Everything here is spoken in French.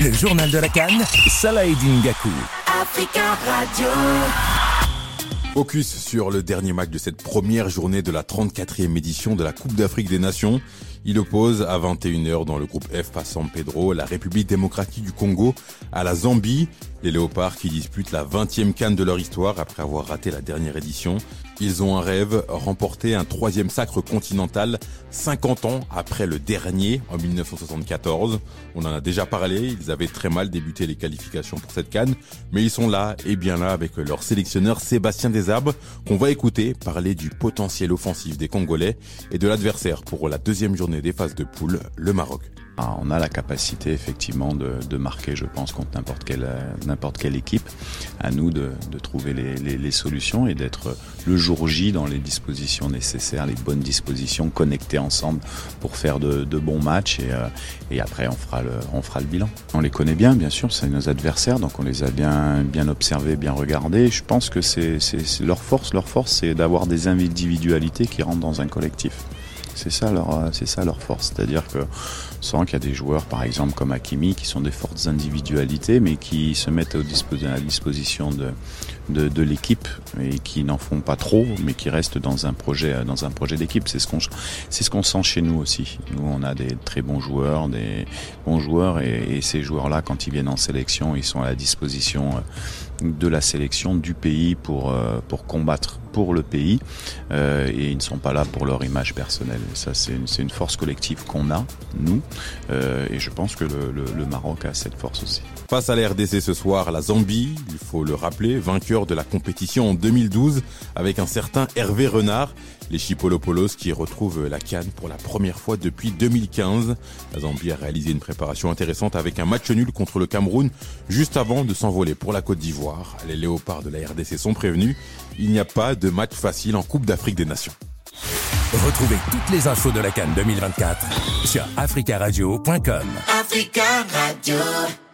Le journal de la CAN, Salah Eddine Gakou. Africa Radio. Focus sur le dernier match de cette première journée de la 34e édition de la Coupe d'Afrique des Nations. Il oppose à 21h dans le groupe F à San Pedro la République démocratique du Congo à la Zambie. Les Léopards qui disputent la 20e CAN de leur histoire après avoir raté la dernière édition. Ils ont un rêve, remporter un 3e sacre continental 50 ans après le dernier en 1974. On en a déjà parlé, ils avaient très mal débuté les qualifications pour cette CAN, mais ils sont là et bien là avec leur sélectionneur Sébastien Desabre qu'on va écouter parler du potentiel offensif des Congolais et de l'adversaire pour la deuxième journée des phases de poule, le Maroc. On a la capacité effectivement de marquer, je pense, contre n'importe quelle équipe. À nous de trouver les solutions et d'être le jour J dans les dispositions nécessaires, les bonnes dispositions, connectées ensemble pour faire de bons matchs et après on fera le bilan. On les connaît bien sûr, c'est nos adversaires, donc on les a bien observés, bien regardés. Je pense que c'est leur force, c'est d'avoir des individualités qui rentrent dans un collectif. C'est ça leur force, c'est-à-dire que sans qu'il y a des joueurs par exemple comme Hakimi qui sont des fortes individualités mais qui se mettent à la disposition de l'équipe et qui n'en font pas trop mais qui restent dans un projet d'équipe. C'est ce qu'on sent chez nous aussi. Nous on a des très bons joueurs, et ces joueurs-là quand ils viennent en sélection, ils sont à la disposition de la sélection du pays pour combattre pour le pays et ils ne sont pas là pour leur image personnelle. Et ça c'est une force collective qu'on a nous et je pense que le Maroc a cette force aussi. Face à la RDC ce soir, la Zambie, il faut le rappeler, vainqueur de la compétition en 2012 avec un certain Hervé Renard. Les Chipolopolos qui retrouvent la CAN pour la première fois depuis 2015. La Zambie a réalisé une préparation intéressante avec un match nul contre le Cameroun juste avant de s'envoler pour la Côte d'Ivoire. Les Léopards de la RDC sont prévenus. Il n'y a pas de match facile en Coupe d'Afrique des Nations. Retrouvez toutes les infos de la CAN 2024 sur africaradio.com. Africa Radio.